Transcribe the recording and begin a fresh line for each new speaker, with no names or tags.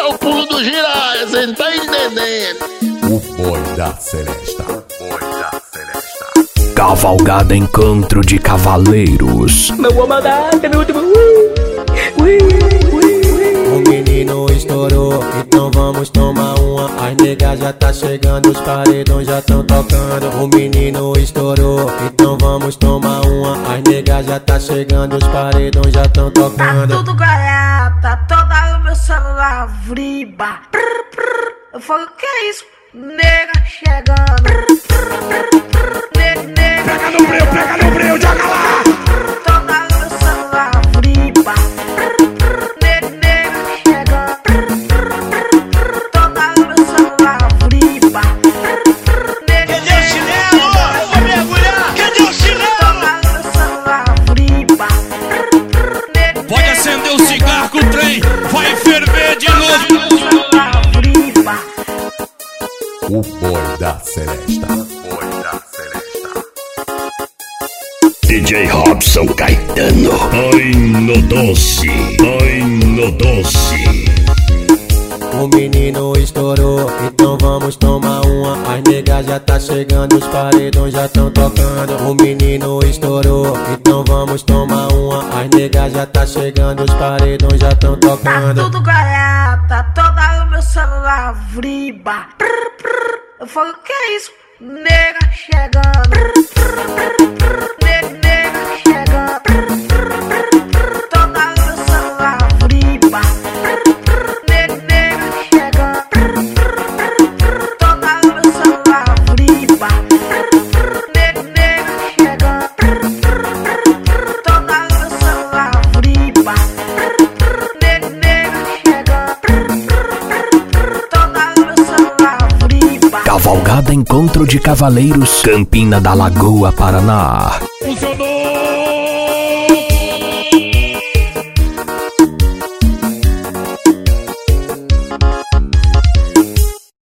é o pulo do giraia, você não tá entendendo.
O boi da Celesta.
Cavalgada Encontro de Cavaleiros.
Meu comandante, meu último.
O menino estourou, então vamos tomar uma. As negas já tá chegando, os paredões já tão tocando. O menino estourou, então vamos tomar uma. As negas já tá chegando, os paredões já tão tocando.
Tá tudo garata, toda o meu celular vriba. Eu falo, que é isso? Nega chegando.
Pega no breu, joga lá!
Toda o meu celular vriba. Nega chegando. Toda o meu celular vriba.
Cadê o chinelo? Eu vou mergulhar! Cadê o chinelo?
Toda o meu celular vriba.
Pode acender o cigarro que o trem vai ferver de novo!
O boi da Celesta.
DJ Robson Caetano. Ai no doce, ai no doce.
O menino estourou, então vamos tomar uma. As negas já tá chegando, os paredões já tão tocando. O menino estourou, então vamos tomar uma. As negas já tá chegando, os paredões já tão
Tá
tocando.
tudo garata, toda o meu celular vriba. Eu falo, que é isso? Nega chegando. Nega chegando. Toda o meu celular vriba. Nega chegando. Toda o meu celular vriba. Nega chegando. Toda o meu celular vriba. Nega chegando. Toda o meu celular vriba.
Cavalgada Encontro de Cavaleiros, Campina da Lagoa, Paraná.
Funcionou!